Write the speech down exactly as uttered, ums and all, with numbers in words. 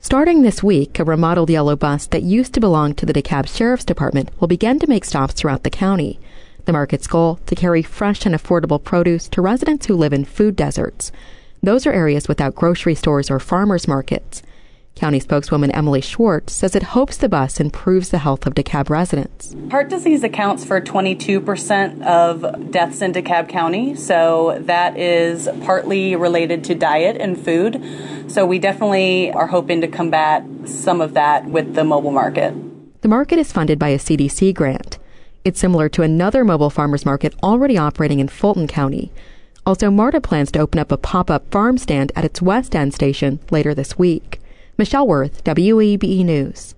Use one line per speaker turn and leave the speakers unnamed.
Starting this week, a remodeled yellow bus that used to belong to the DeKalb Sheriff's Department will begin to make stops throughout the county. The market's goal, to carry fresh and affordable produce to residents who live in food deserts. Those are areas without grocery stores or farmers markets. County spokeswoman Emily Schwartz says it hopes the bus improves the health of DeKalb residents.
Heart disease accounts for twenty-two percent of deaths in DeKalb County, so that is partly related to diet and food. So we definitely are hoping to combat some of that with the mobile market.
The market is funded by a C D C grant. It's similar to another mobile farmers market already operating in Fulton County. Also, MARTA plans to open up a pop-up farm stand at its West End station later this week. Michelle Worth, W E B E News.